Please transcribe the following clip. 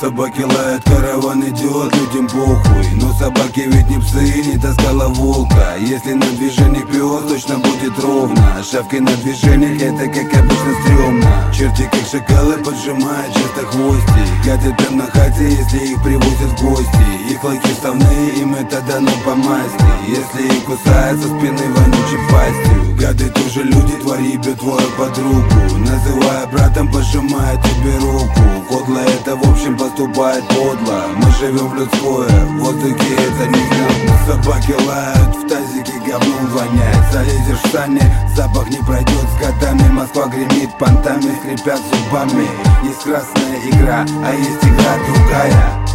Собаки лают, караван идет, людям похуй. Но собаки ведь не псы, не таскала волка. Если на движениях пес, точно будет ровно. Шавки на движениях, это как обычно стрёмно. Черти как шакалы поджимают часто хвости. Гадят прям на хате, если их привозят в гости. Их клыки вставные, им это дано по масти. Если их кусают со спины вонючей пастью. Гады тоже люди, твари бьют твою подругу. Называя братом, пожимая тебе руку. Подло это в общем поступает подло. Мы живем в людское, в воздухе это не модно. Собаки лают, в тазике говном воняет. Залезешь в сани, запах не пройдет с годами. Москва гремит понтами, скрипят зубами. Есть красная игра, а есть игра другая.